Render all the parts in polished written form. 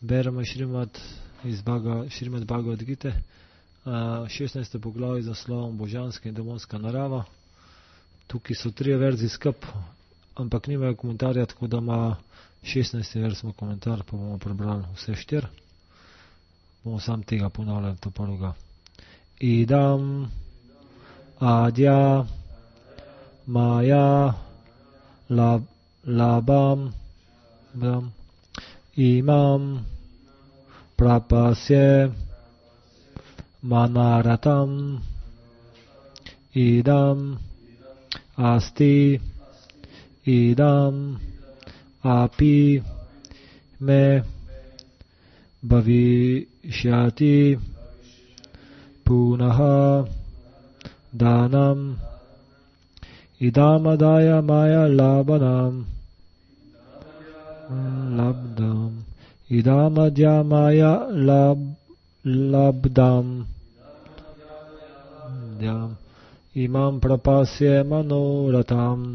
Beremo Šrimad Bhagavad Gite, 16. poglavje z naslovom Božanska in demonska narava. Tukaj so 3 verzi skup, ampak nimajo komentarja, tako da ima 16. verz ima komentar, pa bomo prebrali vse 4. Bomo sam tega ponavljali, to prvega. Idam adya maya labam imam prapasye manaratam idam asti idam api me bhavishyati punaha danam idam adaya maya labdam idam adya maya labdam imam prapasye manoratam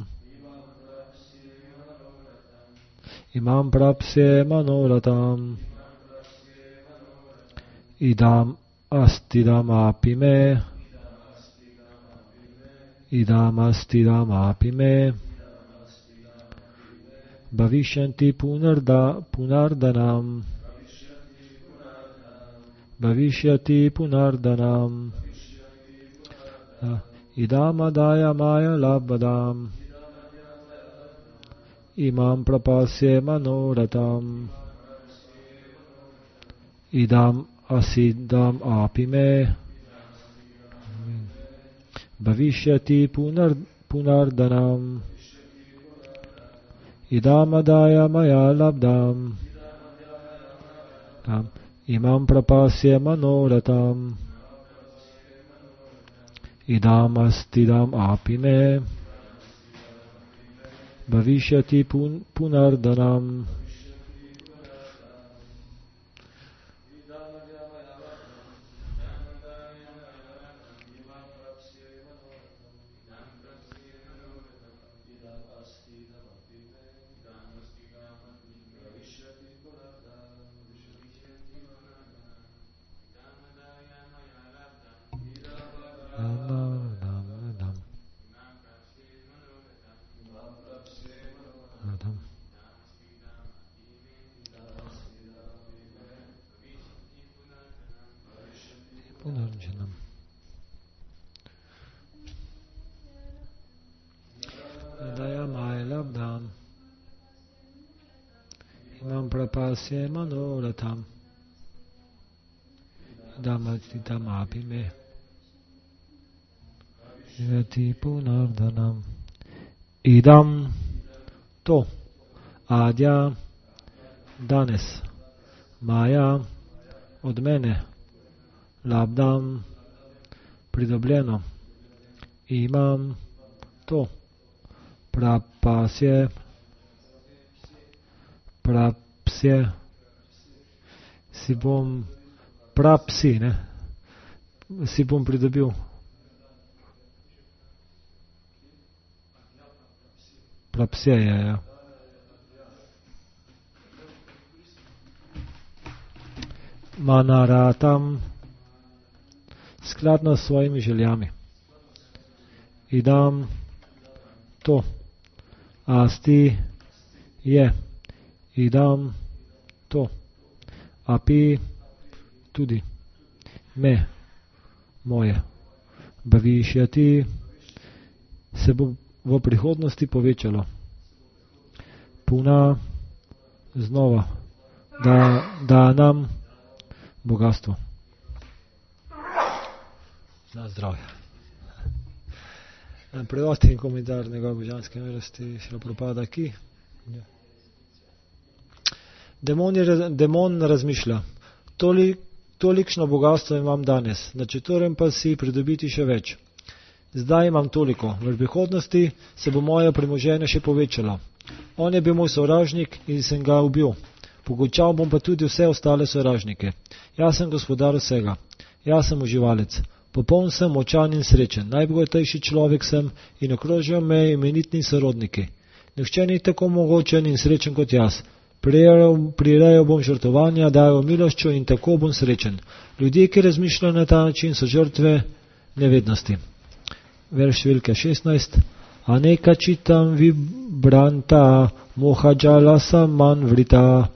imam prapsye manoratam idam astidam apime idam astidam apime bhavishyanti punardanam bhavishyati punardanam idam adaya maya labdam imam prapasye manoratam idam asidam apime bhavishyati punardanam idam adaya maya labdam imam prapasye manoratam idam astidam apime bhavishyati punardanam punarjanam adaya maya labdam imam prapasye manoratam idam astidam apime bhavishyati punardanam idam to adya danes maya od mene labdam pridobljeno imam to prapsye si bom prapsi, ne? Si bom pridobil prapsye je, ja. Manaratam skladno s svojimi željami. Idam to asti je idam to api tudi me moje bhavishyati se bo v prihodnosti povečalo puna znova da nam bogatstvo. Na zdravje. Prevod in komentar njegove božanske milosti Šrila Prabhupada ki. Demon razmišlja, tolikšno bogatstvo imam danes, načrtujem pa si pridobiti še več. Zdaj imam toliko, v prihodnosti se bo moje premoženje še povečalo. On je bil moj sovražnik in sem ga ubil. Pogučal bom pa tudi vse ostale sovražnike. Jaz sem gospodar vsega. Jaz sem uživalec. Popoln sem, močan in srečen. Najbogatejši človek sem in okrožajo me imenitni sorodniki. Nihče ni tako mogočen in srečen kot jaz. prirejal bom žrtvovanja, dajal miloščo in tako bom srečen. Ljudje, ki razmišljajo na ta način, so žrtve nevednosti. Verš številka 16. Aneka čitam vibranta, mohajala saman vrita,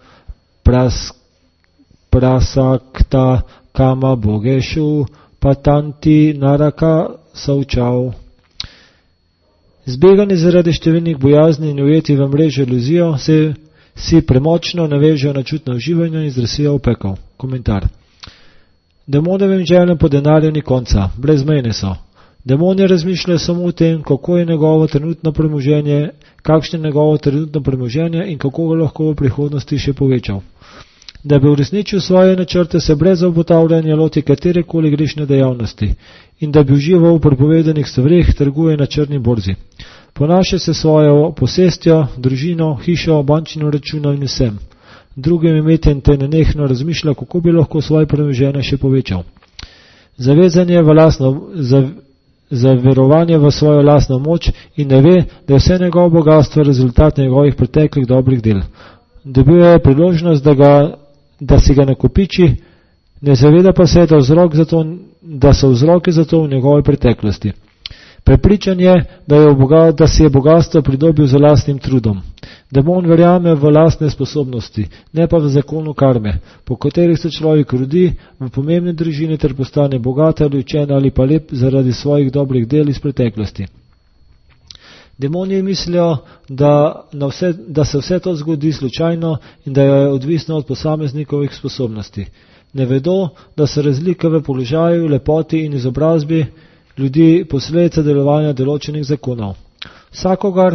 prasakta kama bogešu, patanti naraka saučav. Zbegani zaradi številnih bojazni in ujeti v mrežo iluzijo si premočno navežejo na čutno uživanje in zresijo v pekel. Komentar. Demonovim željem po denarju ni konca, brezmejne so. Demoni razmišljajo samo o tem, kako je njegovo trenutno premoženje, kakšno je njegovo trenutno premoženje in kako ga lahko v prihodnosti še povečal. Da bi uresničil svoje načrte, se brez obotavljanja loti katerekoli grešne dejavnosti in da bi užival v prepovedanih stvareh, trguje na črni borzi. Ponaša se svojo posestjo, družino, hišo, bančnim računom in vsem. Drugim imeten te nenehno razmišlja, kako bi lahko svoje premoženje še povečal. Zavezanje v lastno zaverovanje v svojo lastno moč in ne ve, da je vse njegovo bogatstvo rezultat njegovih preteklih dobrih del. Dobil je priložnost, da si ga nakopiči, ne zaveda pa se, da so vzroki za to v njegovi preteklosti. Prepričan je, da si je bogatstvo pridobil z lastnim trudom. Demon verjame v lastne sposobnosti, ne pa v zakonu karme, po katerih se človek rodi v pomembni družini ter postane bogat ali učen ali pa lep zaradi svojih dobrih del iz preteklosti. Demoni mislijo, da se vse to zgodi slučajno in da je odvisno od posameznikovih sposobnosti. Ne vedo, da so razlike v položaju, lepoti in izobrazbi ljudi posledica delovanja določenih zakonov. Vsakogar,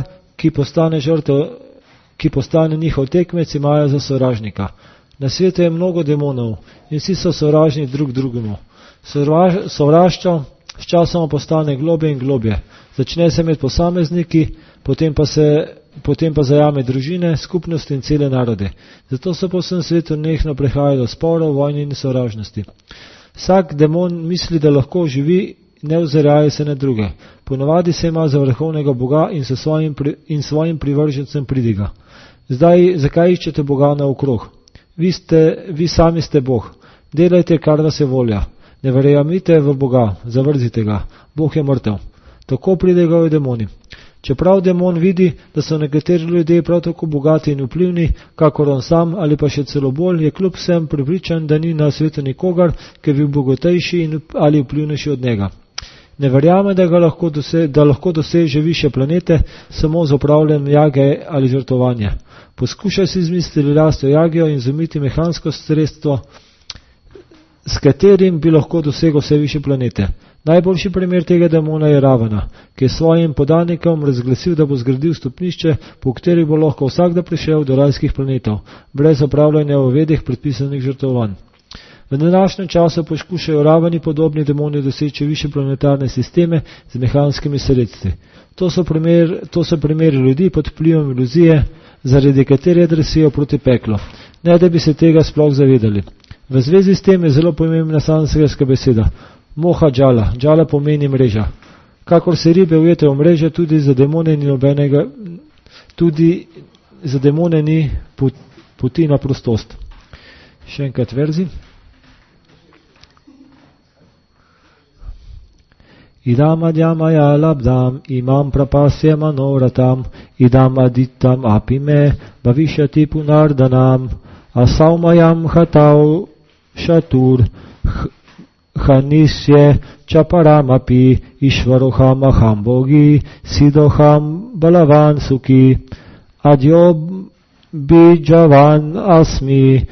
ki postane njihov tekmec, imajo za sovražnika. Na svetu je mnogo demonov in vsi so sovražni drug drugemu. Sovraštvo s časom postane globje in globje. Začne se med posamezniki, potem pa zajame družine, skupnosti in cele narode. Zato so po vsem svetu nehno prihajali do sporov, vojni in sovražnosti. Vsak demon misli, da lahko živi, ne ozirajo se na druge. Ponavadi se ima za vrhovnega Boga in svojim privržencem pridiga. Zdaj, zakaj iščete Boga naokrog? Vi sami ste Bog. Delajte, kar vas je volja. Ne verjamite v Boga, zavrzite ga. Bog je mrtev. Tako pridegajo demoni. Čeprav demon vidi, da so nekateri ljudje prav tako bogati in vplivni, kakor on sam ali pa še celo bolj, je kljub vsem prepričan, da ni na svetu nikogar, ki bi bil bogatejši ali vplivnejši od njega. Ne verjame, da lahko doseže više planete samo z opravljanjem jage ali žrtvovanja. Poskuša si izmisliti lastno jagijo in izumiti mehansko sredstvo, s katerim bi lahko dosegel vse više planete. Najboljši primer tega demona je Ravana, ki je svojim podanikom razglasil, da bo zgradil stopnišče, po kateri bo lahko vsakda prišel do rajskih planetov, brez opravljanja v vedih predpisanih žrtvovanj. V današnjem času poskušajo Ravani podobni demoni doseči više planetarne sisteme z mehanskimi sredstvi. To so primeri ljudi pod vplivom iluzije, zaradi katere drsijo proti peklu, ne da bi se tega sploh zavedali. V zvezi s tem je zelo pomembna sanskritska beseda. Moha džala. Džala pomeni mreža. Kakor se ribe ujete v mreže, tudi za demone ni poti na prostost. Še enkrat verzi. Idam adjamaya labdam, imam prapasya manoratam, idam aditam apime, bhavishyati punardanam, asaumayam hatau shatur, hanisye chaparamapi, ishvaroham aham bogi, sidoham balavan suki, adyo bijavan asmi,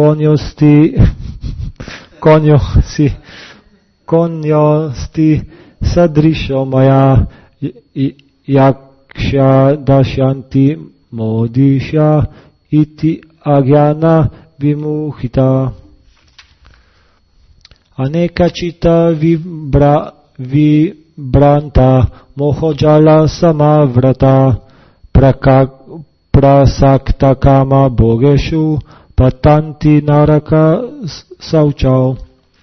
konyosti sadrisho maya, yaksha dashyanti modisha, iti agyana vimuhita. Aneka čita vibranta, mohojala samavrata, prasakta kama bogešu, patanti naraka saučav.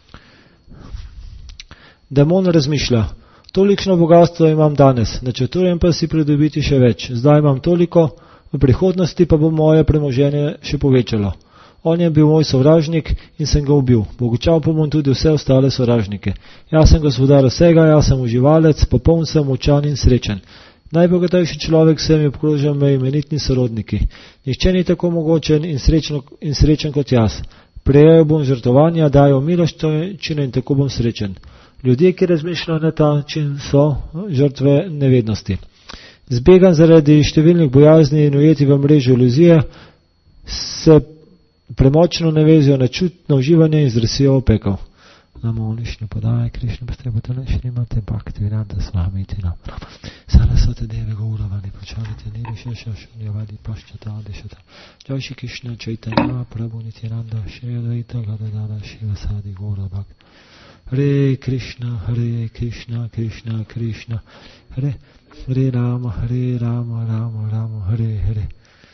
Demon razmišlja, tolikšno bogatstvo imam danes, načrtujem pa si pridobiti še več. Zdaj imam toliko, v prihodnosti pa bo moje premoženje še povečalo. On je bil moj sovražnik in sem ga ubil. Bogučal pa bom tudi vse ostale sovražnike. Jaz sem gospodar vsega, jaz sem uživalec, popoln sem, močan in srečen. Najbogatejši človek sem je obkrožal me imenitni sorodniki. Nihče ni tako mogočen in srečen kot jaz. Prejel bom žrtvovanja, dajo miloščine in tako bom srečen. Ljudje, ki razmišljajo na ta način, so žrtve nevednosti. Zbegan zaradi številnih bojazni in ujeti v mrežu iluzije, se premočno navezijo na čutno uživanje in zresijo v pekel. Namo Višnu Padaya Krishna Prabhupada Shrimate Bhaktivedanta Swami Tina Saraswati Devi Gauravani Prachariti Nirishesha Shunyavadi Paschata Adishata Jai Shri Krishna Chaitanya Prabhu Nityananda Shri Advaita Gadadara Shivasadi Gaura Bhakti Hare Krishna Krishna Krishna Hare Rama Rama Rama Hare Hare.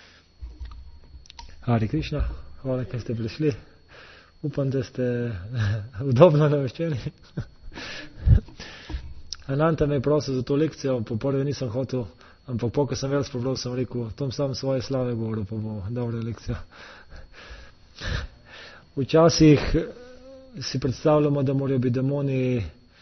Hare Krishna, hvala, ker ste prišli. Upam, da ste udobno nameščeni. Ananta me je prosil za to lekcijo, po prvi nisem hotel, ampak ko sem vel spobral, sem rekel, tom sam svoje slave govoril, pa bo dobra lekcija. Včasih si predstavljamo, da morajo biti demoni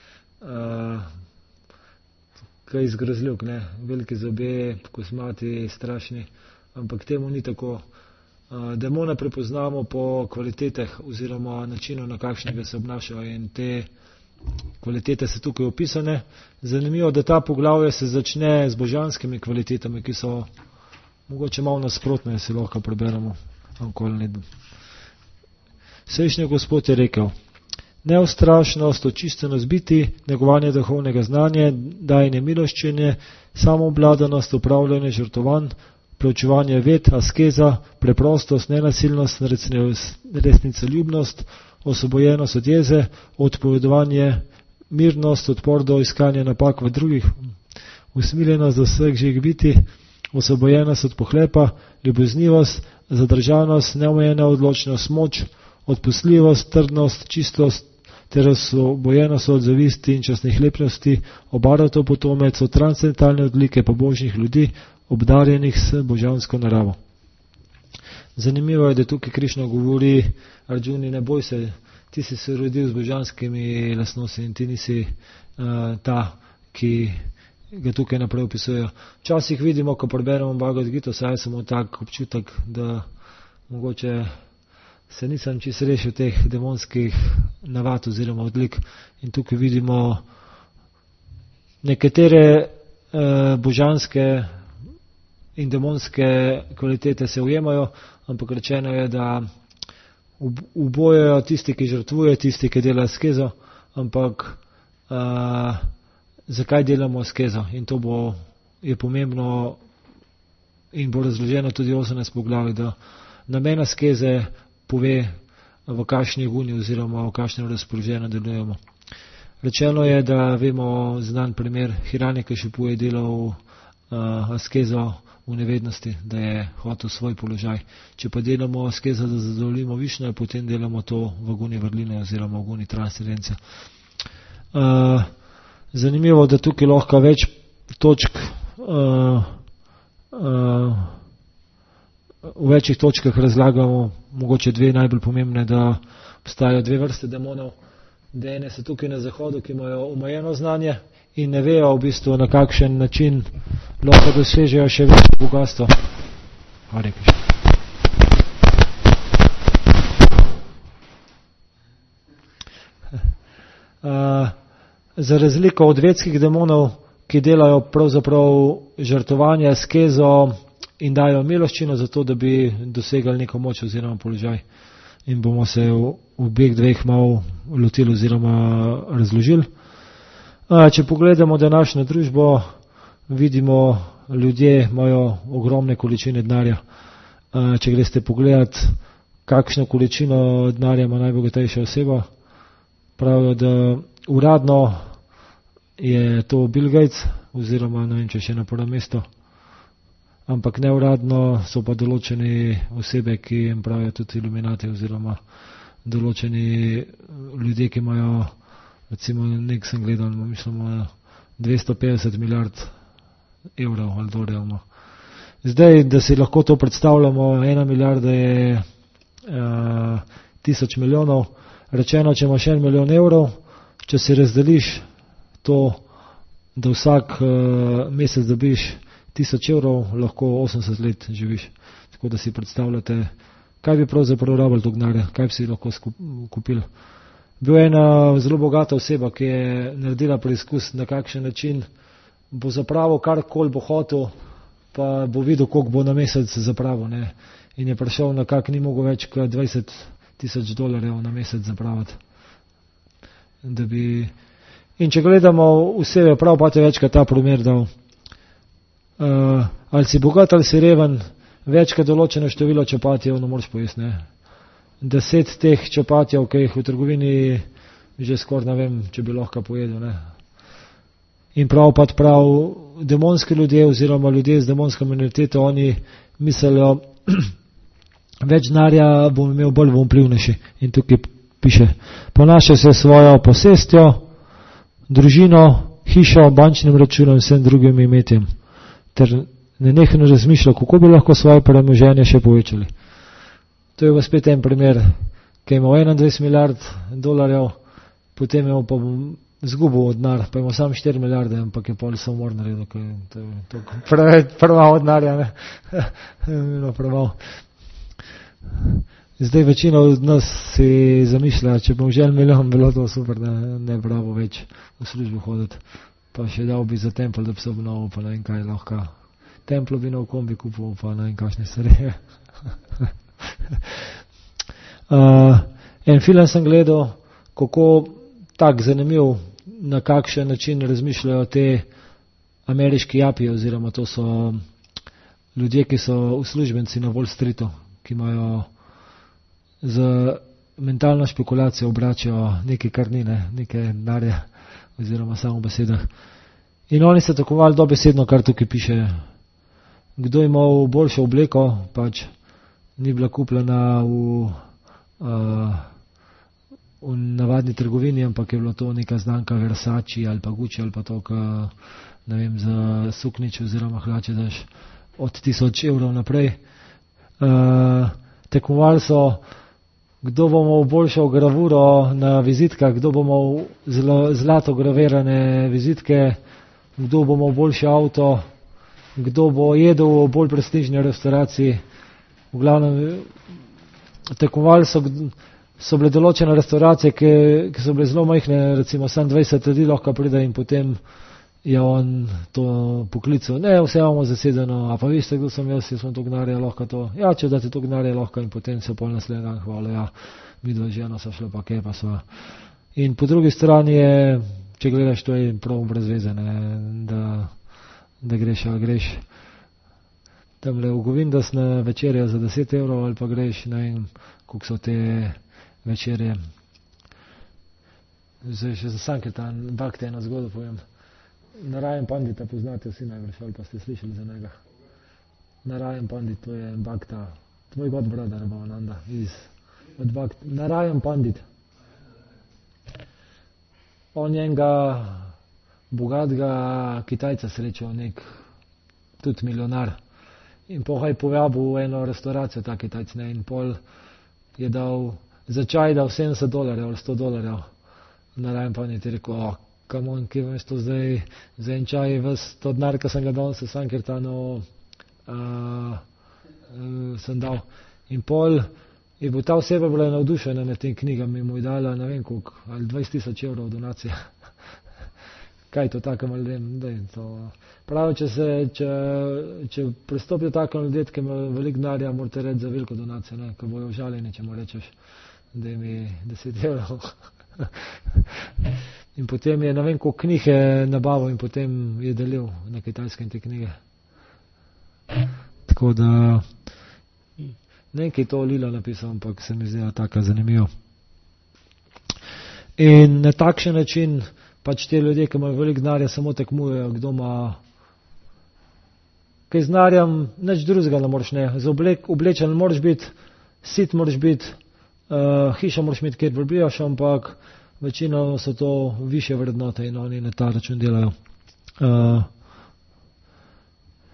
kaj izgrozljivk, ne? Veliki zobe, kosmati, strašni, ampak temu ni tako. Demone prepoznamo po kvalitetah oziroma načinu, na kakšnega se obnašajo, in te kvalitete so tukaj opisane. Zanimivo, da ta poglavje se začne z božanskimi kvalitetami, ki so mogoče malo nasprotne, si lahko preberemo. Srečni Gospod je rekel: neustrašnost, očiščenost biti, negovanje duhovnega znanja, dajanje miloščine, samoobvladanost, upravljanje žrtovanj, preučevanje ved, askeza, preprostost, nenasilnost, resnicoljubnost, osvobojenost od jeze, odpovedovanje, mirnost, odpor do iskanja napak v drugih, usmiljenost do vseh živih biti, osvobojenost od pohlepa, ljubeznivost, zadržanost, neomejena odločnost, moč, odpustljivost, trdnost, čistost ter osvobojenost od zavisti in častnih lepnosti, obaratov potomec, od transcendentalne odlike pobožnih ljudi, obdarjenih s božansko naravo. Zanimivo je, da tukaj Krišna govori Arjuni, ne boj se, ti si se rodil z božanskimi lastnosti in ti nisi ta, ki ga tukaj naprej opisujejo. Včasih vidimo, ko preberemo Bhagavad Gita, saj samo tak občutek, da mogoče se nisem čisto rešil teh demonskih navad oziroma odlik, in tukaj vidimo nekatere božanske in demonske kvalitete se ujemajo, ampak rečeno je, da ubojajo tisti, ki žrtvuje, tisti, ki dela askezo, ampak zakaj delamo askezo? In to je pomembno in bo razloženo tudi 18 poglavij, da namen askeze pove, v kakšni guni oziroma v kakšnem razpoloženju delujemo. Rečeno je, da vemo znan primer Hiranyakashipu je delal askezo v nevednosti, da je hotel svoj položaj. Če pa delamo askezo, da zadovoljimo Višnja, potem delamo to v guni vrline oziroma v guni transcendencija. Zanimivo, da tukaj lahko več točk v večjih točkah razlagamo, mogoče dve najbolj pomembne, da obstajajo dve vrste demonov. Da ene so tukaj na zahodu, ki imajo omejeno znanje in ne vejo v bistvu, na kakšen način lahko dosežejo še večje bogatstvo. Hare Krishna. Za razliko od vedskih demonov, ki delajo pravzaprav žrtvovanje, askezo in dajo miloščino za to, da bi dosegali neko moč oziroma položaj. In bomo se v obeh dveh malo lotili oziroma razložili. Če pogledamo današnjo družbo, vidimo, ljudje imajo ogromne količine denarja. Če greste pogledat, kakšno količino denarja ima najbogatejša oseba, pravijo, da uradno je to Bill Gates oziroma ne vem, če še na prvem mestu, ampak neuradno so pa določeni osebe, ki jim pravijo tudi iluminati oziroma določeni ljudje, ki imajo, recimo nek sem gledal, mislimo 250 milijard evrov ali dolarjev. Zdaj, da si lahko to predstavljamo, 1 milijarda je 1000 milijonov, rečeno, če imaš 1 milijon evrov, če si razdeliš to, da vsak mesec dobiš 1000 evrov, lahko 80 let živiš. Tako da si predstavljate, kaj bi pravzaprav rabili to denarja, kaj bi si lahko kupili. Bil je ena zelo bogata oseba, ki je naredila preizkus, na kakšen način bo zapravil karkoli bo hotel, pa bo videl, koliko bo na mesec zapravil. Ne. In je prišel na kak ni mogel več kot $20,000 na mesec zapraviti. In če gledamo vse, je prav pa te večkrat ta primer dal. Ali si bogat ali si reven, večkrat določeno število čapatijev ne moreš pojesti. Ne. 10 teh čapatijev, ki jih v trgovini že skoraj ne vem, če bi lahko pojedel. Ne. In prav demonski ljudje oziroma ljudje z demonsko mentaliteto, oni mislijo, več denarja bom imel, bolj bom vplivnejši. In tukaj piše, ponaša se svojo posestjo, družino, hišo, bančnim računom in vsem drugim imetjem, ter nenehno razmišlja, kako bi lahko svoje premoženje še povečali. To je pa spet en primer, ki ima 21 milijard dolarjev, potem je pa zgubil denar, pa ima samo 4 milijarde, ampak je pol samomor naredil, to je premalo denarja, ne. No, premalo. Zdaj večina od nas si zamišlja, če bom že 1 milijon, bilo to super, da ne bi rabo več v službo hoditi. Pa še dal bi za tempel, da bi se obnovil, pa ne vem kaj lahko. Templo bi nov kombi kupil, pa ne vem kakšne stvari. En film sem gledal, kako tak zanimiv, na kakšen način razmišljajo te ameriški japi, oziroma to so ljudje, ki so uslužbenci na Wall Streetu, ki imajo z mentalno špekulacijo obračajo nekaj karnine, nekaj denarja, oziroma samo v besedah. In oni so takovali dobesedno, kar tukaj piše. Kdo je imel boljšo obleko, pač ni bila kupljena v navadni trgovini, ampak je bilo to neka znamka Versace ali pa Gucci ali pa to, ne vem, za suknič oziroma hlače daš od 1000 evrov naprej. Tekmovali so, kdo bo imel boljšo gravuro na vizitkah, kdo bo imel zlato gravirane vizitke, kdo bo imel boljši avto, kdo bo jedel v bolj prestižni restauraciji. V glavnem, tekmovali so bile določene restauracije, ki so bile zelo majhne, recimo samo 20 ljudi lahko pride in potem je on to poklical. Ne, vse imamo zasedeno, a pa veste, kdo sem jaz sem to gnarja, lahko to. Ja, če date to gnarja, lahko in potem se pol naslednji dan hvala, ja, mi dva ženo so šle pa kje pa sva. In po drugi strani je, če gledaš, to je prav brez veze, da greš ali greš tamle v Govindas na večerjo za 10 evrov ali pa greš, ne vem, koliko so te večerje. Zdaj še za Sankirtan, bakte eno zgodbo povem. Narayan Pandita poznate vsi najbrž, ali pa ste slišali za njega. Narayan Pandit, to je Bhakta, tvoj god brother Bhavananda od Bhakta. Narayan Pandit. On je enega bogatega Kitajca srečal, nek tudi milijonar. In pohaj povabil v eno restauracijo ta Kitajc, ne, in pol je dal, za čaj dal $70 ali $100. Narayan Pandit je rekel, come on, kje veš to zdaj, za en čaj ves to denar, ki sem ga dal se Sankirtanu, sem dal. In pol je bil ta oseba bila navdušena nad tem knjigami in mu je dala, ne vem koliko, ali 20,000 evrov donacije. Kaj to takem ljudem, daj to. Pravi, če pristopijo takem ljudem, ki ima veliko denarja, morate reči za veliko donacijo, ne, ko bojo užaljeni, če mu rečeš, da mi 10 evrov. In potem je, ne vem, koliko knjig je nabavil in potem je delil na Kitajskem te knjige. Tako da, ne vem, kaj je to Lila napisal, ampak se mi zdi tako zanimivo. In na takšen način pač te ljudje, ki imajo veliko denarja, samo tekmujejo, kdo ima kaj z denarjem, nič drugega ne moreš, ne. Za oblečen ne moreš biti, sit moraš biti, hiša moraš imeti, kjer prebijaš, ampak večino so to više vrednote in oni na ta račun delajo.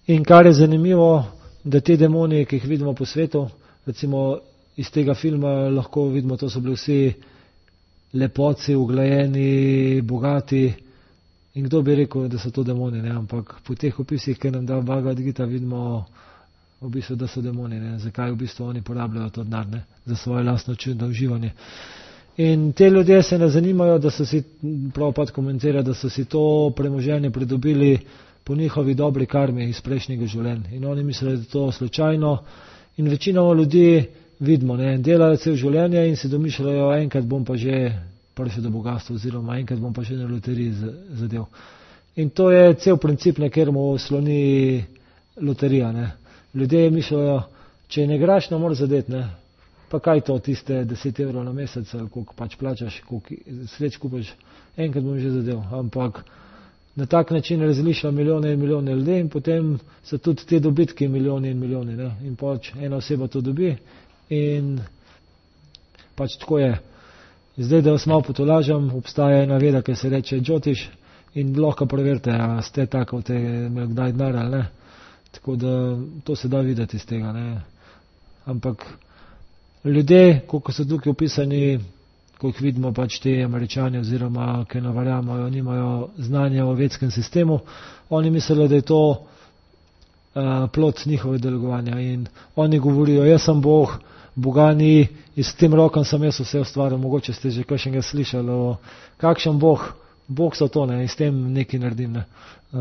In kar je zanimivo, da te demoni, ki jih vidimo po svetu, recimo iz tega filma lahko vidimo, to so bili vsi lepoci, uglajeni, bogati. In kdo bi rekel, da so to demoni, ne? Ampak po teh opisih, ki nam da Bhagavad Gita, vidimo v bistvu, da so demoni, ne? Zakaj v bistvu oni porabljajo to denar, ne? Za svoje lastno čudno uživanje. In te ljudje se ne zanimajo, da so si, Prabhupada komentira, da so si to premoženje pridobili po njihovi dobri karmi iz prejšnjega življenja. In oni mislijo, da je to slučajno. In večinoma ljudi vidimo, ne, delajo cel življenje in si domišljajo, enkrat bom pa že prišel do bogatstva, oziroma enkrat bom pa že na loteriji zadev. In to je cel princip, na katerem sloni loterija. Ne. Ljudje mislijo, če ne igraš, ne moreš zadeti, ne. Pa kaj to, tiste 10 evrov na mesec, ali koliko pač plačaš, koliko sreč kupaš, enkrat bom že zadev. Ampak na tak način razlišlja milijone in milijone ljudi in potem so tudi te dobitki milijoni in milijoni. Ne? In pač ena oseba to dobi in pač tako je. Zdaj, da vas malo potolažam, obstaja ena veda, ki se reče Džotiš in lahko preverite, a ste tako, te imeli kdaj denar ali ne. Tako da to se da videti iz tega. Ne? Ampak ljudje, koliko so tukaj opisani, ko jih vidimo pač te Američani oziroma, ki navarjamajo, nimajo znanja o vedskem sistemu, oni mislijo, da je to plod njihove delegovanja in oni govorijo, jaz sem Bog, Boga ni, in s tem rokom sem jaz vse ustvaril, mogoče ste že kakšnega slišali o kakšen Bog, Bog so to, ne, in s tem nekaj naredim. Ne.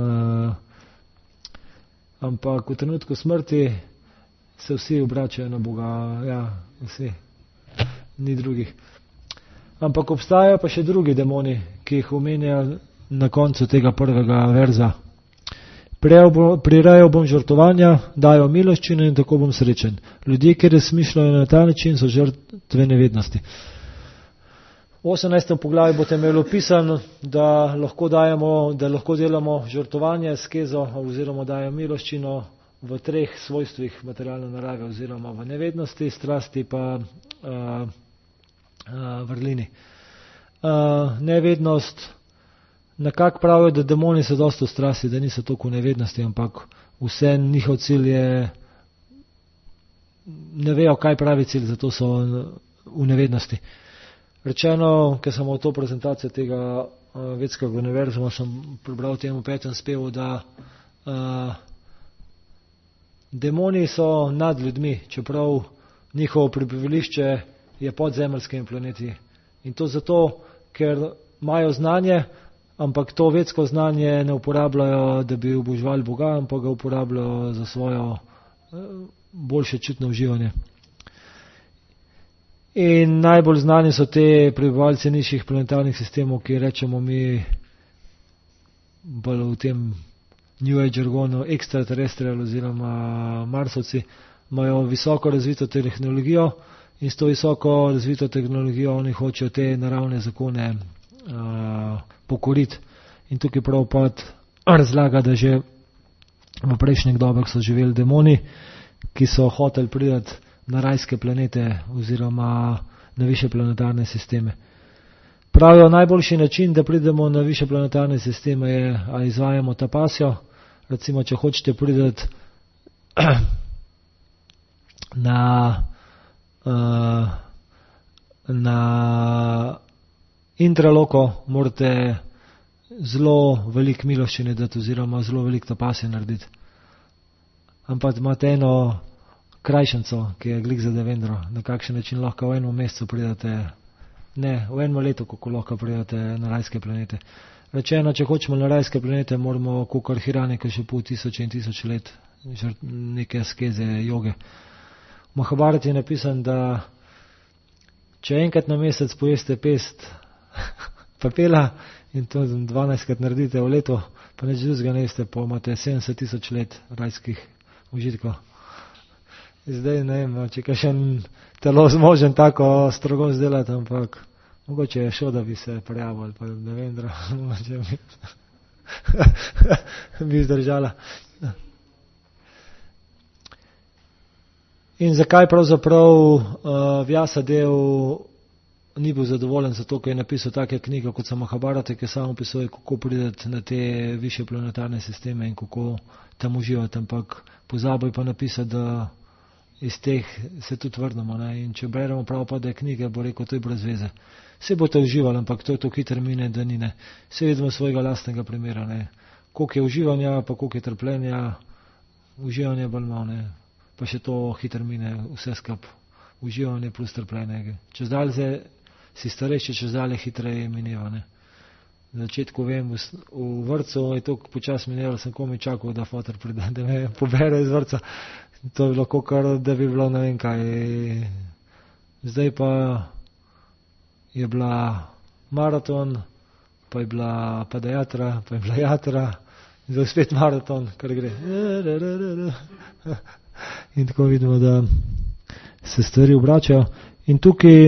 Ampak v trenutku smrti se vsi obračajo na Boga, ja, vsi, ni drugih. Ampak obstajajo pa še drugi demoni, ki jih omenja na koncu tega prvega verza. Prirejal bom žrtvovanja, dajo miloščino in tako bom srečen. Ljudje, ki razmišljajo na ta način, so žrtve nevednosti. V 18. poglavju boste imeli opisano, da lahko delamo žrtvovanje, skezo oziroma dajo miloščino v 3 svojstvih materialne narave oziroma v nevednosti, strasti pa vrlini. Nevednost, nekako pravijo, da demoni so dosto strasti, da niso toliko v nevednosti, ampak vse njihov cilj je, ne vejo, kaj pravi cilj, zato so v nevednosti. Rečeno, ker sem v to prezentacijo tega vedskega univerzuma, sem prebral v tem 5. spevu, da demoni so nad ljudmi, čeprav njihovo prebivališče je pod zemeljskimi planeti. In to zato, ker imajo znanje, ampak to vedsko znanje ne uporabljajo, da bi oboževali Boga, ampak ga uporabljajo za svojo boljše čutno uživanje. In najbolj znani so te prebivalci nižjih planetarnih sistemov, ki rečemo mi bolj v tem New Age žargonu extraterrestrial oziroma Marsovci, imajo visoko razvito tehnologijo in s to visoko razvito tehnologijo oni hočejo te naravne zakone pokoriti. In tukaj Prabhupada razlaga, da že v prejšnjih dobah so živeli demoni, ki so hoteli priti na rajske planete oziroma na više planetarne sisteme. Pravijo, najboljši način, da pridemo na više planetarne sisteme je, a izvajamo tapasjo. Recimo, če hočete priti na intraloko, morate zelo veliko miloščine dati oziroma zelo veliko tapasje narediti. Ampak imate eno krajšanco, ki je glik za Devendro, na kakšen način lahko v enem mesecu pridete, ne, v enem letu, kako lahko pridete na rajske planete. Rečeno, če hočemo na rajske planete, moramo kukar Hiranika še pol 1000 in 1000 let neke askeze, joge. V Mahabharati je napisan, da če enkrat na mesec pojeste pest pepela in to 12krat naredite v letu, pa neč drugega ne jeste, pa imate 70 000 let rajskih užitkov. Zdaj ne vem, če kaj še telo zmožen tako strogo zdelati, ampak mogoče je šel, da bi se prijavil, ali pa ne vem, če bi zdržala. In zakaj pravzaprav Vyasadeva ni bil zadovoljen zato, ker je napisal take knjige, kot so Mahabharata, ki samo opisuje, kako prideti na te više planetarne sisteme in kako tam uživati, ampak pozabil pa napisati, da iz teh se tudi vrnemo. Ne? In če beremo Prabhupada knjige, bo rekel, to je brez veze. Vse bo to uživalo, ampak to je to hitro mine, da ni. Ne? Vse vidimo svojega lastnega primera. Ne? Koliko je uživanja, pa koliko je trpljenja, uživanje bolj malo, ne? Pa še to hitro mine, vse skup. Uživanje plus trpljenje. Čez dalje si starejši, čez dalje hitreje mineva. Ne? Na začetku vem, v vrtcu je to počas minevalo, sem komi čakal, da fotor pride, da me pobere iz vrtca. To je bilo kar, da bi bilo ne vem kaj. Zdaj pa je bila maraton, pa je bila padajatra, pa je bila jatra, zdaj spet maraton, kar gre. In tako vidimo, da se stvari obračajo. In tukaj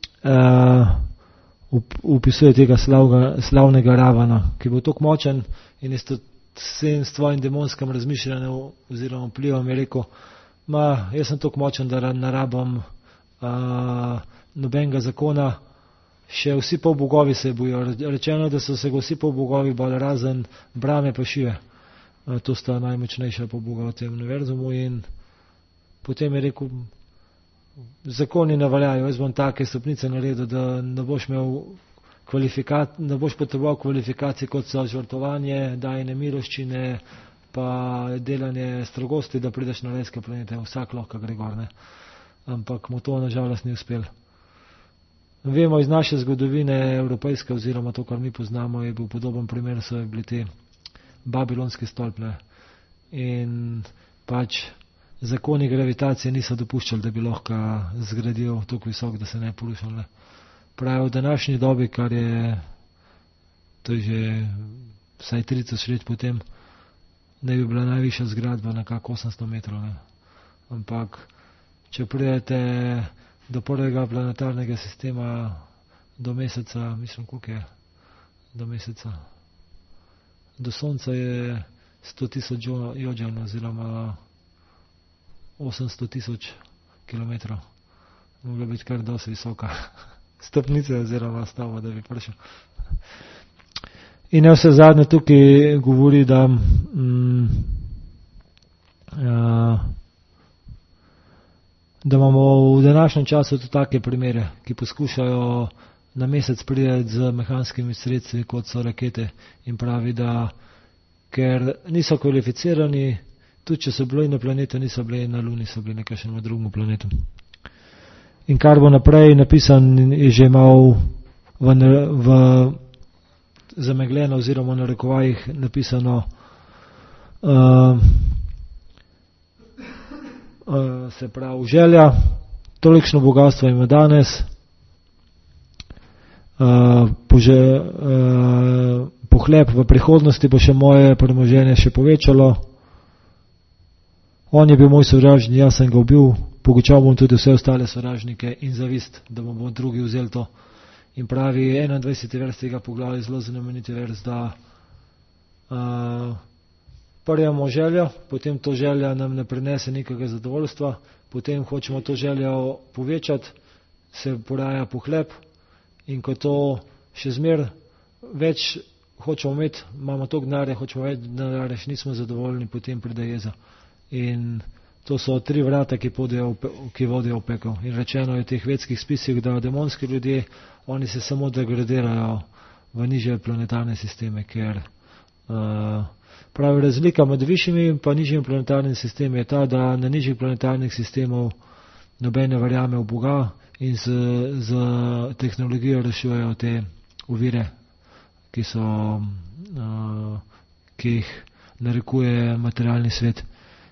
upisuje tega slavnega Ravana, ki bo tako močen in je s tvojim demonskim razmišljanjem oziroma vplivom je rekel, jaz sem tako močen, da ne rabim nobenega zakona, še vsi polbogovi se bojijo. Rečeno, da so se vsi polbogovi bali, razen Brahme pa Šive. To sta najmočnejša polboga v tem univerzumu in potem je rekel, zakoni ne veljajo, jaz bom take stopnice naredil, da ne boš ne boš potreboval kvalifikacij, kot so žrtvovanje, dajanje miloščine, pa delanje strogosti, da prideš na rajske planete. Vsak lahko gre gor, ne. Ampak mu to nažalost ni uspel. Vemo iz naše zgodovine evropejske, oziroma to, kar mi poznamo, je bil podoben primer, so bili te babilonske stolpne. In pač zakoni gravitacije niso dopuščali, da bi lahko zgradil toliko visok, da se ne porušal. Ne. Pravi, v današnji dobi, kar je, to je že vsaj 30 let potem, ne bi bila najvišja zgradba nekako 800 metrov. Ne. Ampak, če pridete do prvega planetarnega sistema, do meseca, mislim, koliko je do meseca, do sonca je 100,000 jođan, oziroma 800,000 kilometrov. Mogla biti kar dosti visoka stopnice oziroma stava, da bi prišel. In vse zadnje tukaj govori, da da imamo v današnjem času tudi take primere, ki poskušajo na mesec priti z mehanskimi sredstvi, kot so rakete, in pravi, da ker niso kvalificirani, tudi če so bili na planetu, niso bili na Luni, so bili nekaj še na drugem planetu. In kar bo naprej napisan, je že malo v zamegljeno oziroma na rekovajih napisano, se pravi želja, tolikšno bogatstvo ima danes, pohlep v prihodnosti bo še moje premoženje še povečalo, on je bil moj sovražnik, jaz sem ga ubil, pogučal bom tudi vse ostale sovražnike in zavist, da bomo drugi vzeli to. In pravi 21. vers tega poglavja, zelo znameniti vers, da prvo imamo željo, potem to želja nam ne prinese nekega zadovoljstva, potem hočemo to željo povečati, se poraja pohlep in ko to še zmer več hočemo imeti, imamo toliko denarja, hočemo več denarja, še nismo zadovoljni, potem pride jeza. In to so 3 vrata, ki vodijo v pekel. In rečeno je v teh vedskih spisih, da demonski ljudje, oni se samo degradirajo v nižje planetarne sisteme, ker pravi razlika med višjimi in pa nižjimi planetarnimi sistemi je ta, da na nižjih planetarnih sistemov nobene verjame v Boga in z tehnologijo rešujejo te ovire, ki jih narekuje materialni svet.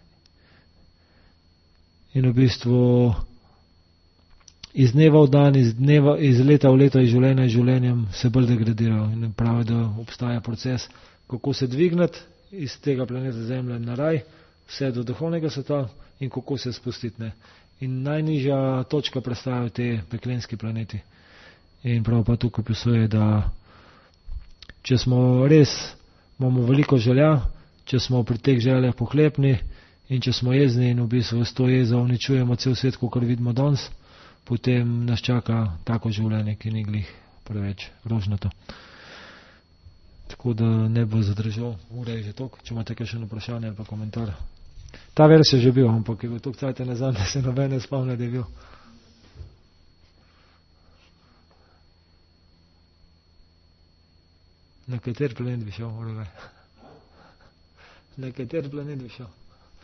In v bistvu iz dneva v dan, iz leta v leto, iz življenja in življenjem se bolj degradirajo. In pravi, da obstaja proces, kako se dvigniti iz tega planeta Zemlje na raj, vse do duhovnega sveta in kako se spustiti. Ne. In najnižja točka predstavljajo te peklenski planeti. In prav pa tukaj opisuje, da če smo res, imamo veliko želja, če smo pri teh željah pohlepni in če smo jezni in v bistvu s to jezo uničujemo cel svet, kot vidimo danes, potem nas čaka tako življenje, ki ni glih preveč rožnato. Tako da ne bo zadržal, ura je že toliko, če imate kakšno vprašanje ali pa komentar. Ta vers je že bil, ampak je bil toliko cajta nazaj, da se noben ne spomne, da je bil. Na kater planet bi šel, Oliver? Na kater planet bi šel?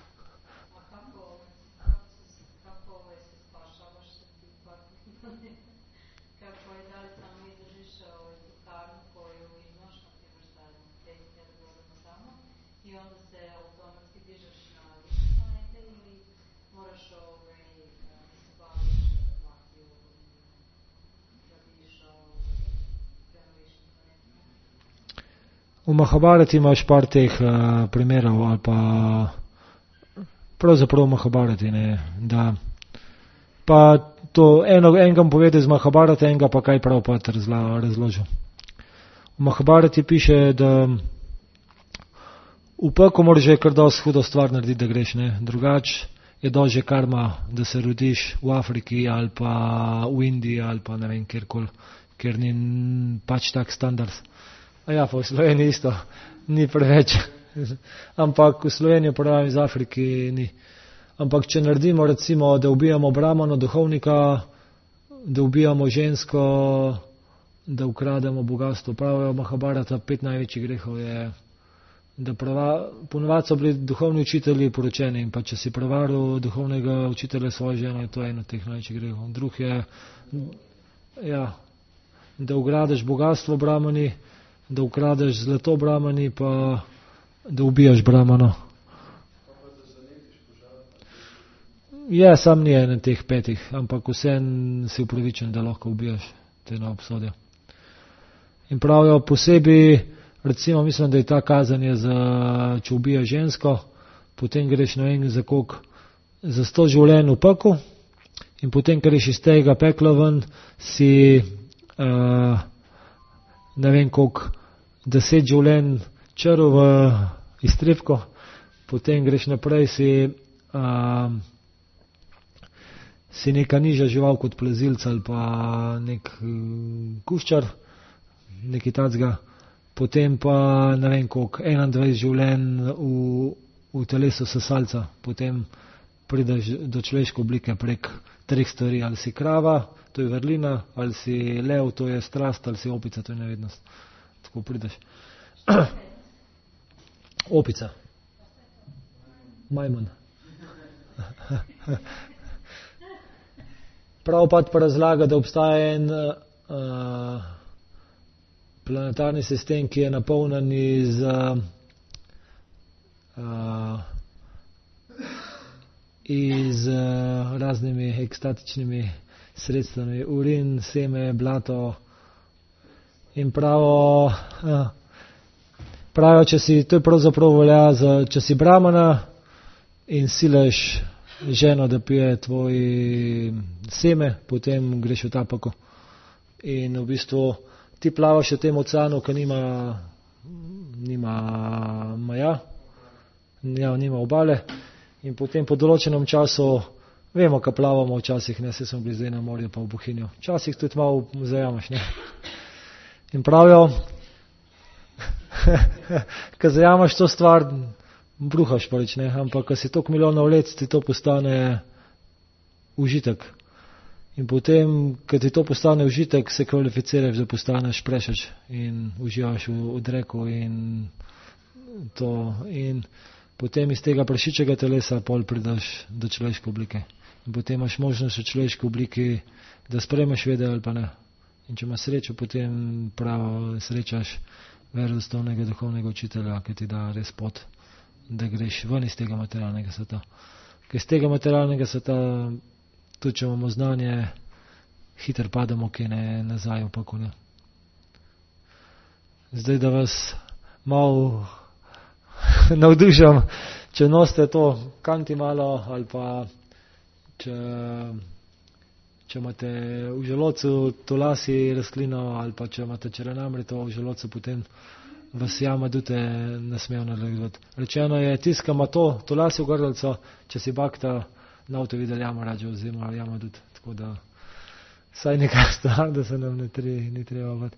V Mahabharati imaš par teh primerov, ali pa pravzaprav v Mahabharati, ne, da pa to enega povede z Mahabharata, enega pa kaj prav pa razložil. V Mahabharati piše, da v peku moraš že kar dosti hudo stvar narediti, da greš, ne, drugač je dosti že karma, da se rodiš v Afriki ali pa v Indiji ali pa ne vem kjerkoli, ker ni pač tak standard. A ja, pa v Sloveniji isto, ni preveč. Ampak v Sloveniji, pravim, iz Afriki ni. Ampak če naredimo recimo, da ubijamo brahmano, duhovnika, da ubijamo žensko, da ukrademo bogatstvo, pravijo Mahabharata, 5 največjih grehov je, da ponovadi so bili duhovni učitelji poročeni in pa če si prevaril duhovnega učitelja svoje žene, to je eno teh največjih grehov. Drug je, ja, da ukradeš bogatstvo brahmani, da ukradeš zlato brahmani, pa da ubijaš brahmano. Je, sam ni eden teh 5, ampak vsem si upravičen, da lahko ubijaš, te ne obsodijo. In pravijo posebej, recimo mislim, da je ta kazanje za, če ubijaš žensko, potem greš na en za koliko, za 100 življenj v peku in potem, ker greš iz tega pekla ven, si ne vem koliko, 10 življenj črv v iztrebko, potem greš naprej, si neka nižja žival kot plazilc ali pa nek kuščar, nekaj tacga, potem pa ne vem koliko, 21 življenj v telesu sesalca, potem prideš do človeške oblike prek 3 stvari, ali si krava, to je vrlina, ali si lev, to je strast, ali si opica, to je nevednost. Tako prideš. Opica. Majmun. Prabhupada pa razlaga, da obstaja en planetarni sistem, ki je napolnjen iz raznimi ekstatičnimi sredstvami, urin, seme, blato. In pravijo, če si, to je pravzaprav velja, če si brahmana in silaš ženo, da pije tvoj seme, potem greš v ta peko. In v bistvu ti plavaš v tem oceanu, ki nima meja, nima obale, in potem po določenem času, vemo, kaj plavamo včasih, ne, se smo bili zdaj na morju pa v Bohinju, včasih tudi malo zajamaš, ne. In pravijo, ko zajamaš to stvar, bruhaš pač, ne, ampak ko si toliko milijonov let, ti to postane užitek. In potem, ko ti to postane užitek, se kvalificiraš, da postaneš prešač in uživaš v odreku in to. In potem iz tega prašičjega telesa pol prideš do človeške oblike. In potem imaš možnost v človeški obliki, da sprejmeš vede ali pa ne. In če imaš srečo, potem prav srečaš verodostojnega duhovnega učitelja, ki ti da res pot, da greš ven iz tega materialnega sveta. Ker iz tega materialnega sveta, tudi če imamo znanje, hitro pademo, ki ne nazaj v paku, ne. Zdaj, da vas malo navdušam, če nosite to kanti malo, ali pa če imate v želodcu tulasi rastlino, ali pa če imate črnamrito v želodcu, potem vas jama dute ne smejo nadaljevati. Rečeno je, tiska ima to tulasi v grlco, če si bakta, na avto videl jama rađe vzima jama dute. Tako da Saj nekaj stvar, da se nam ni treba bati.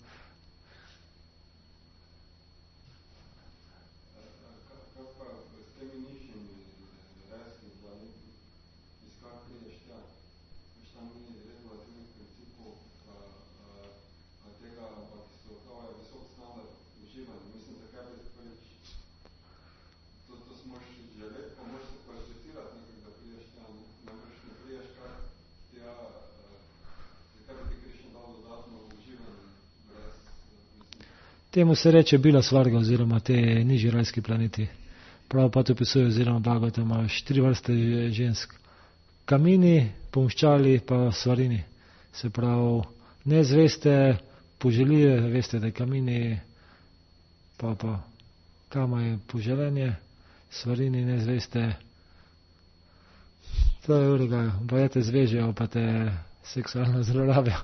Temu se reče bila svarga oziroma te nižji rajski planeti. Prav pa to opisuje oziroma Bhagavata imaš 3 vrste žensk. Kamini, pomščali pa svarini. Se pravi, nezveste, poželije, veste, da je kamini, pa kama je poželenje, svarini nezveste. To je urega, pa je te zvežejo, pa te seksualno zlorabijo.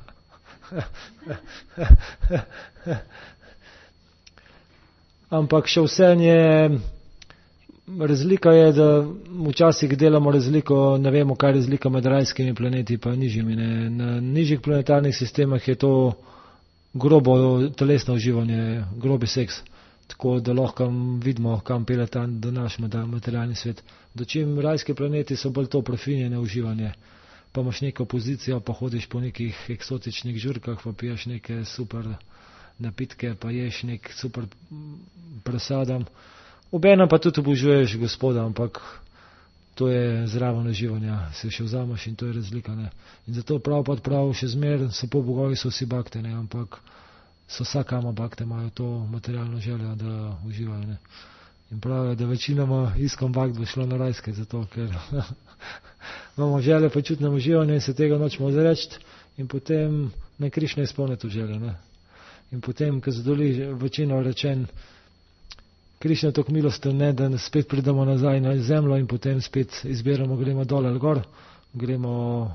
Ampak še vse je, razlika je, da včasih delamo razliko, ne vemo, kaj je razlika med rajskimi planeti pa nižjimi. Ne. Na nižjih planetarnih sistemah je to grobo telesno uživanje, grobi seks, tako da lahko vidimo, kam pelje ta naš materialni svet. Dočim rajski planeti so bolj to prefinjene uživanje. Pa imaš neko pozicijo, pa hodiš po nekih eksotičnih žurkah, pa piješ neke super napitke, pa ješ nek super presadam. Obenem pa tudi obožuješ Gospoda, ampak to je zraven uživanja, se še vzameš in to je razlika. Ne. In zato prav še zmer so po bogovi so vsi bakte, ne, ampak so vsakama bakte imajo to materialno željo, da uživajo. Ne. In pravijo, da večinoma iskom bakt bo šlo na rajske, zato ker imamo želje pa čutnem uživanju in se tega nočemo zreči in potem ne Krišna izpolne to željo. Ne. In potem, ko zadoli večino rečen, Krišna je tako milosten, ne, da spet pridemo nazaj na zemljo in potem spet izbiramo, gremo dol ali gor, gremo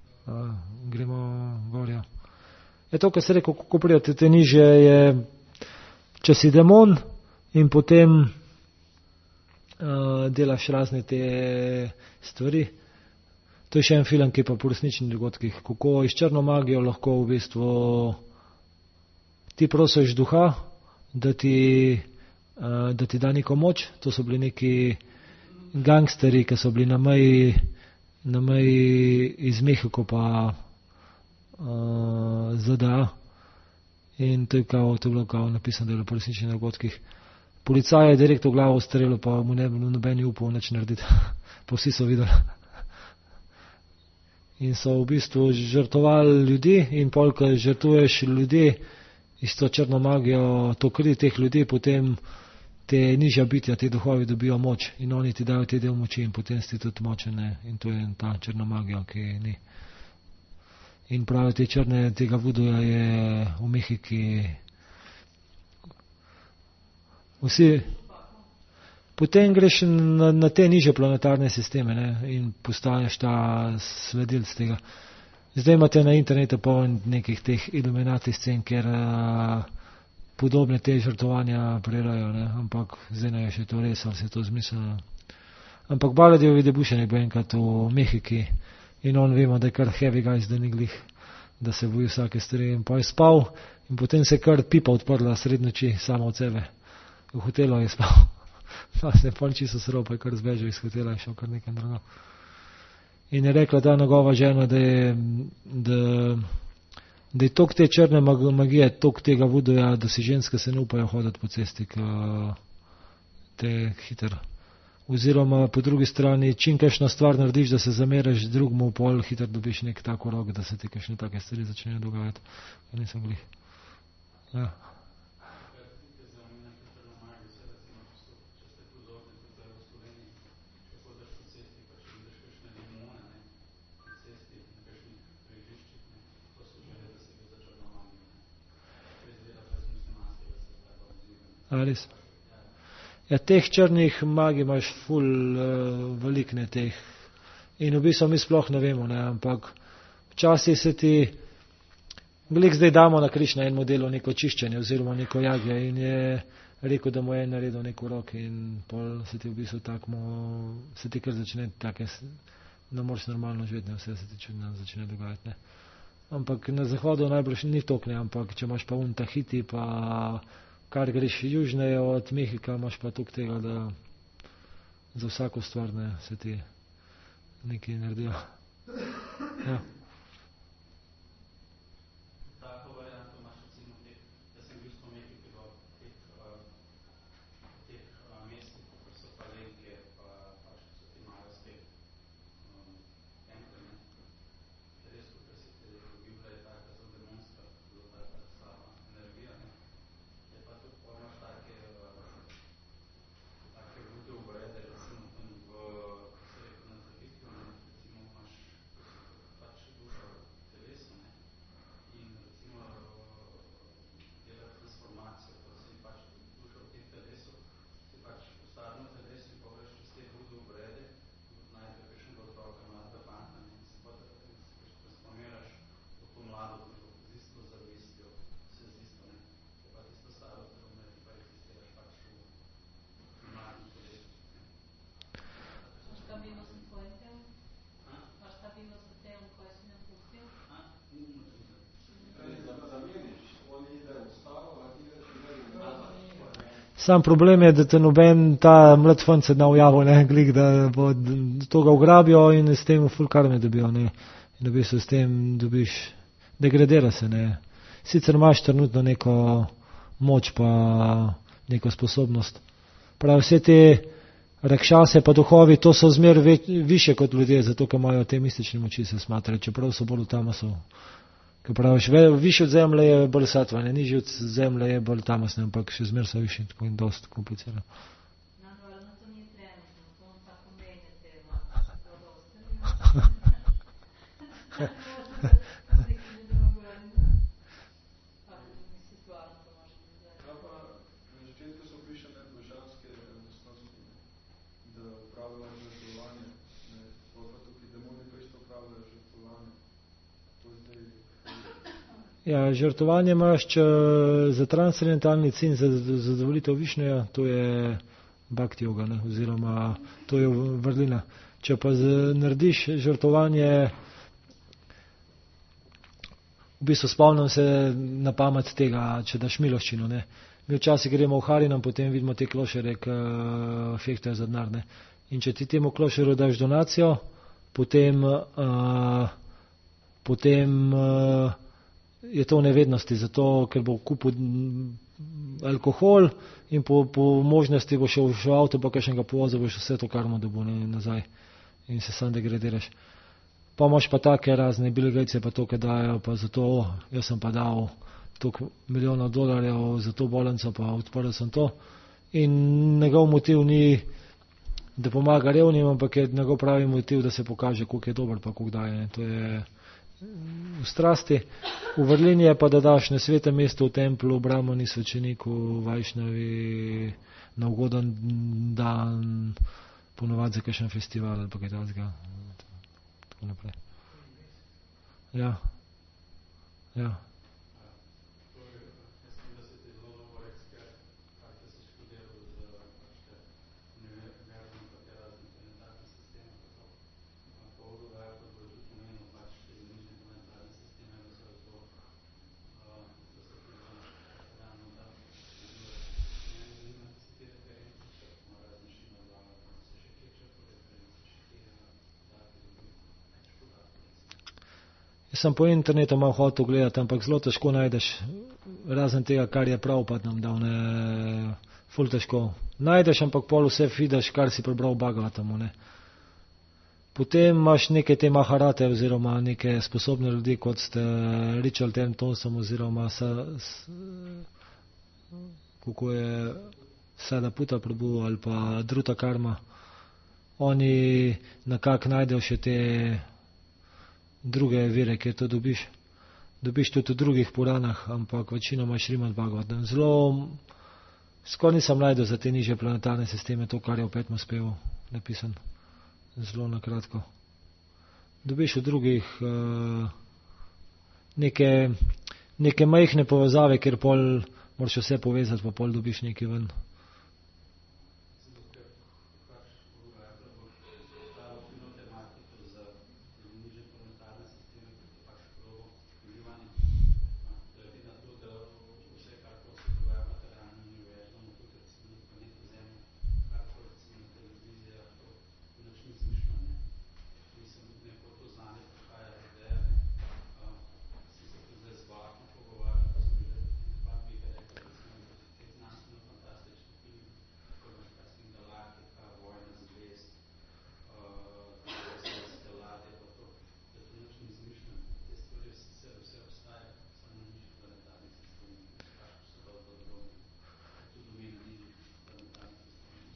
gor. Ja. Je to, kar se rekel, ko prijete te niže, je, če si demon in potem delaš razne te stvari. To je še en film, ki je pa po resničnih dogodkih, kako iz črno magijo lahko v bistvu ti prosiš duha, da ti da neko moč. To so bili neki gangsteri, ki so bili na meji iz Mehiko pa ZDA. In to je bilo kao napisano, da je bilo po resničnih dogodkih. Policaj je direkt v glavo ustrelil, pa mu ne bi nobeni upal nič narediti. Pa vsi so videli. In so v bistvu žrtovali ljudi in pol, ko žrtuješ ljudi, isto črno magijo, to kri teh ljudi, potem te nižja bitja, te duhovi dobijo moč in oni ti dajo te del moči in potem si tudi močen. In to je ta črna magija, ki ni. In pravi te črne, tega vuduja je v Mehiki vsi. Potem greš na te nižje planetarne sisteme, ne, in postaneš ta sledilc tega. Zdaj imate na internetu poln nekih teh iluminati scen, ker podobne te žrtovanja prerajo, ne, ampak zdaj ne je še to res, ali se to zmisleno. Ampak Baladjev Videbušen je bil enkrat v Mehiki in on vemo, da je kar heavy guys, da ni glih, da se boji vsake stvari in pa je spal in potem se kar pipa odprla sred noči sama od sebe. V hotelu je spal. Pa se je pol čisto srl, pa je kar zbežal iz hotela in šel kar nekaj drugo. In je rekla ta njegova žena, da je tok te črne magije, tok tega vuduja, da si ženske se ne upajo hoditi po cesti, te hiter. Oziroma po drugi strani, čim kakšno stvar narediš, da se zameraš drugmu, pol hiter dobiš nek tako rok, da se ti kakšne take stvari začnejo dogajati. Ja, nisem glih. Ja. Res. Ja, teh črnih magij imaš ful velikne teh. In v bistvu mi sploh ne vemo, ne, ampak včasih se ti, glik zdaj damo na Krišna en modelu neko čiščenje oziroma neko jagje in je rekel, da mu je naredil neko rok in pol se ti v bistvu se ti kar začne take, ne moreš normalno živeti, vse se ti čudno začne dogajati, ne. Ampak na zahodu najbrž ni tokne, ampak če imaš pa Tahiti, pa kar greš južneje od Mehika, imaš pa tok tega, da za vsako stvar se ti nekaj naredijo. Ja. Sam problem je, da te noben ta mlad fant se ne ujavil, glih, da bo to ga ugrabijo in s tem ful karme dobijo, In da bi se s tem dobiš, degradira se, Sicer imaš trenutno neko moč pa neko sposobnost. Prav vse te rakšase pa duhovi, to so zmer više kot ljudje, zato ker imajo te mistične moči, se smatra, čeprav so bolj v tamasu. Ker praviš, višji od zemlje je bolj satva, nižji od zemlje je bolj tamasne, ampak še zmer so višji, tako in dosti komplicirano. Ja, žrtvovanje imaš, če za transcendentalni cilj, za zadovoljitev Višnja, to je bhakti yoga, oziroma to je vrlina. Če pa narediš žrtvovanje, v bistvu spomnim se na pamet tega, če daš miloščino, Mi včasih gremo v Harinam, potem vidimo te klošere, ki fehtajo za denar, In če ti temu klošeru daš donacijo, potem je to v nevednosti, zato ker bo kupil alkohol in po možnosti bo šel v avto, pa kakšnega povoza boš vse to karmo dobil nazaj in se sam degradiraš. Pa imaš pa take razne Bill Gatese, pa to, kaj dajo, pa zato, jaz sem pa dal toliko milijonov dolarjev za to bolnico, pa odprl sem to. In njegov motiv ni, da pomaga revnim, ampak je njegov pravi motiv, da se pokaže, koliko je dober, pa koliko daje. To je v strasti. V vrlini je pa, da daš na svetem mestu, v templu, v Brahmani, svečeniku, Vajšnavi, na ugoden dan, ponovadi za kakšen festival ali pa kaj takega. Tako naprej. Ja. Ja. Jaz sem po internetu malo hotel gledati, ampak zelo težko najdeš, razen tega, kar je Prabhupada nam dal, ful težko. Najdeš, ampak pol vse vidiš, kar si prebral v Bhagavatamu, Potem imaš neke te maharate oziroma neke sposobne ljudi, kot ste Richard M. Thompson oziroma kako je Sadaputa Prabhu ali pa Druta Karma. Oni nekako najdejo še te druge vire, kjer to dobiš. Dobiš tudi v drugih Puranah, ampak večinoma Šrimad Bhagavatam. Skoraj nisem najdel za te nižje planetarne sisteme to, kar je v 5. spevu napisan. Zelo na kratko. Dobiš v drugih neke majhne povezave, kjer pol moraš vse povezati, pa pol dobiš nekaj ven.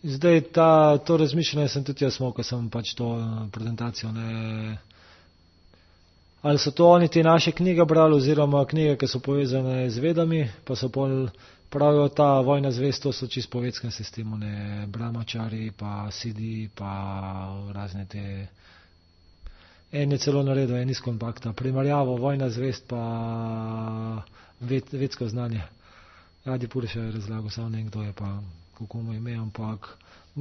Zdaj to razmišljanje sem tudi jaz imel, ko sem pač to prezentacijo, ne. Ali so to oni te naše knjige brali, oziroma knjige, ki so povezane z vedami, pa so pol pravijo ta Vojna zvezd, to so čisto po vedskem sistemu, ne, Brahmačari, pa Sidi, pa razne te. En je celo naredil en iz kompakta, primerjavo Vojna zvezd pa vedsko znanje. Adi Puriš je razlagal, samo ne vem, kdo je pa, kako mu ime, ampak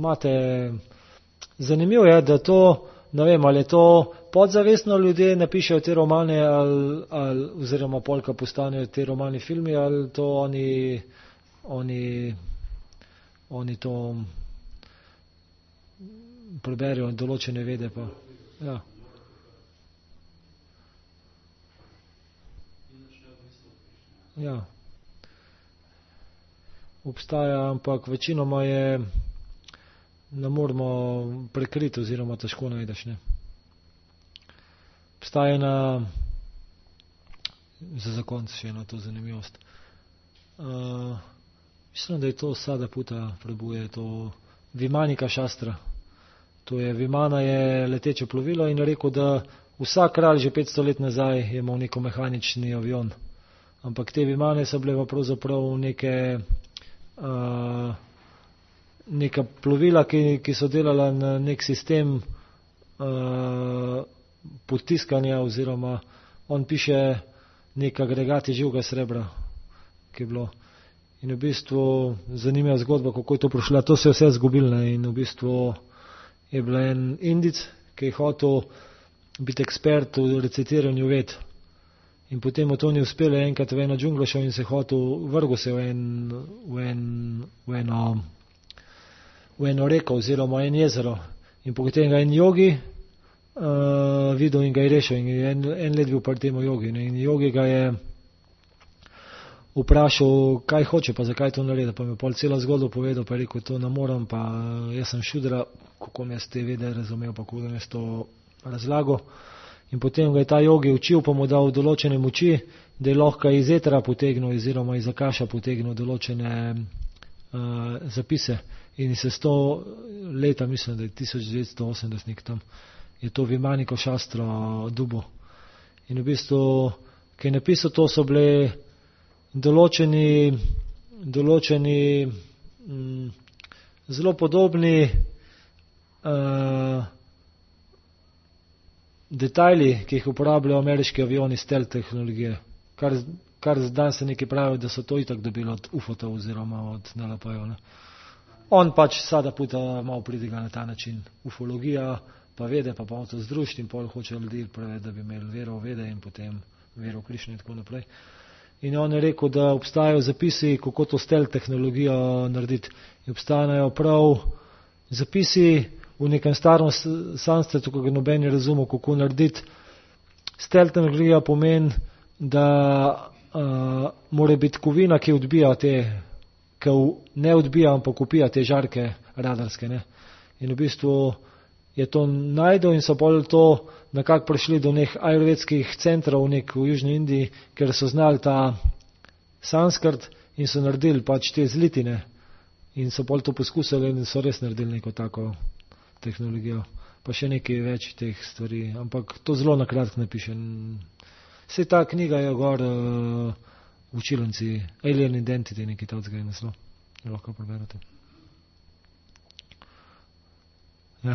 zanimivo je, da to, ne vem, ali je to podzavestno ljudje napišejo te romane, ali oziroma polka postanejo te romani filmi, ali to oni to preberijo določene vede pa. Ja. Ja. Obstaja, ampak večinoma je ne moremo prekriti oziroma težko najdeš, ne. Obstaja za konec še ena to zanimivost. Mislim, da je to Sada Puta prebuje, to Vimanika Šastra. To je, Vimana je leteče plovilo in je rekel, da vsak kralj že 500 let nazaj je imel neko mehanični avion. Ampak te Vimane so bile pa pravzaprav neka plovila, ki so delala na nek sistem potiskanja, oziroma on piše nek agregat živega srebra, ki je bilo. In v bistvu zanimiva zgodba, kako je to prišla. To se je vse zgubilo, ne, in v bistvu je bil en Indic, ki je hotel biti ekspert v recitiranju ved. In potem mu to ni uspelo, enkrat v eno džunglo šel in se hotel, vrgel se v eno reko oziroma en jezero. In potem ga en jogi videl in ga je rešil in je en let bil pri tem jogi. In jogi ga je vprašal, kaj hoče, pa zakaj to naredi. Pa mi je pol celo zgodbo povedal, pa je rekel, to ne morem, pa jaz sem šudra, kako mi jaz te vede razumel, pa kako mi jaz to razlagal. In potem ga je ta jogi učil, pa mu dal določene moči, da je lahko iz etera potegnil oziroma iz akaša potegnil določene zapise. In se 100 leta, mislim, da je 1980 nek tam, je to Vimaniko Šastro dubo. In v bistvu, ki je napisal to, so bile določeni zelo podobni detajli, ki jih uporabljajo ameriški avioni stealth tehnologije, kar zdaj se nekaj pravijo, da so to itak dobili od UFO-tov oziroma od NLP-jev. On pač Sada Puta malo pridiga na ta način. Ufologija, pa vede, pa to združiti in pol hoče ljudi preveč, da bi imeli vero v vede in potem vero v Krišno in tako naprej. In on je rekel, da obstajajo zapisi, kako to stealth tehnologijo narediti. In obstajajo prav zapisi v nekem starem sanskritu, ko ga noben je razumel, kako narediti. Stealth tehnologija pomeni, da mora biti kovina, ki odbija ki ne odbija, ampak upija te žarke radarske. Ne. In v bistvu je to najdel in so pol to nekako prišli do nek ajurvedskih centrov v Južni Indiji, ker so znali ta sanskrt in so naredili pač te zlitine. In so pol to poskusili in so res naredili neko tako tehnologijo. Pa še nekaj več teh stvari, ampak to zelo nakratko napišem. Vse ta knjiga je gor v učilnici, Alien Identity, nekaj takega je naslov. Lahko preberete. Ja.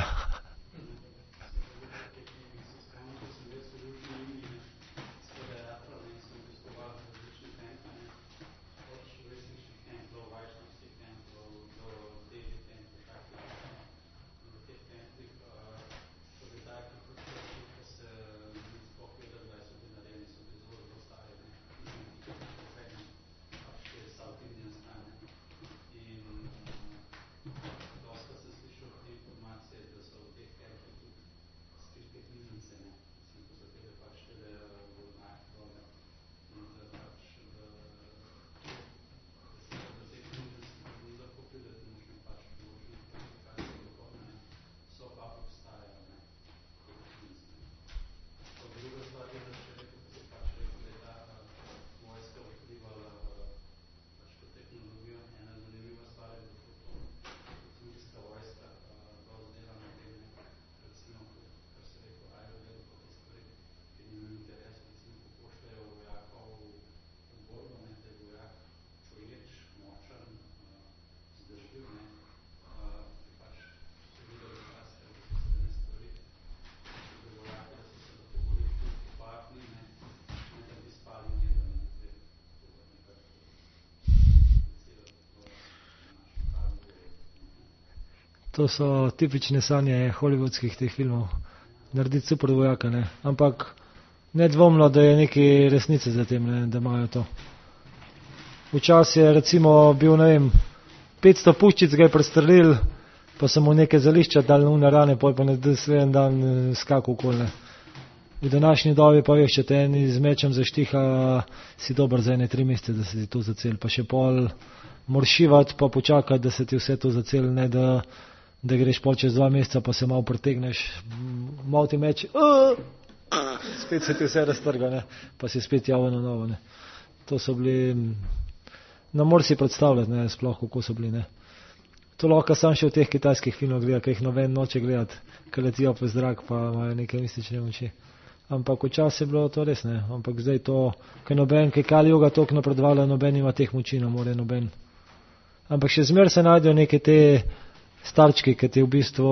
To so tipične sanje hollywoodskih teh filmov. Narediti super vojaka, ne. Ampak nedvomno, da je nekaj resnice za tem, ne, da imajo to. Včasih je recimo bil, ne vem, 500 puščic ga je prestrelil, pa so mu neke zališča dali na rane, pol pa naslednji dan skakal okoli. V današnji dobi pa veš, če te en z mečem zaštiha, si dober za 3 mesece, da se ti to zaceli. Pa še pol moršivati, pa počakati, da se ti vse to zaceli, ne da greš pol čez 2 meseca, pa se malo pretegneš, malo ti meč, spet se ti vse raztrga, ne, pa si spet javno novo, ne. To so bili, ne moreš si predstavljati, ne, sploh kako so bili, ne. To lahko sam še v teh kitajskih filmov gleda, ker jih noben noče gledati, ker letijo po zrak, pa imajo neke mistične moči. Ampak včasih je bilo to res, ne, ampak zdaj to, ker noben, ker Kali-Juga toliko napredovala, noben ima teh moči, ne more noben. Ampak še zmer se najdejo neke te starčki, ki ti v bistvu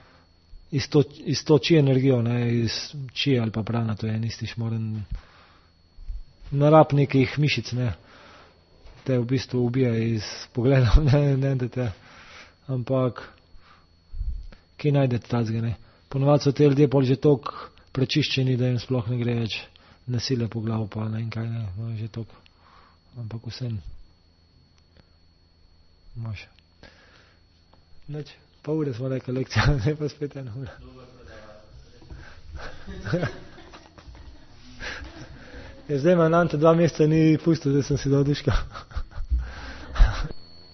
iztoči energijo, ne, iz či ali pa prana, to je isti šmoren narab nekih mišic, ne, te v bistvu ubija iz pogledov, ne da te, ampak kje najdete tazge, ne. Ponovadi so te ljudje pol že toliko prečiščeni, da jim sploh ne gre več nasile po glavu, pa ne in kaj ne, no, že toliko, ampak vsem. Moš. Nič, pa ure smo rekli lekcija, ne pa spet 1 ura. Zdaj imam Ante 2 meseca ni pustil, da sem si dal duška.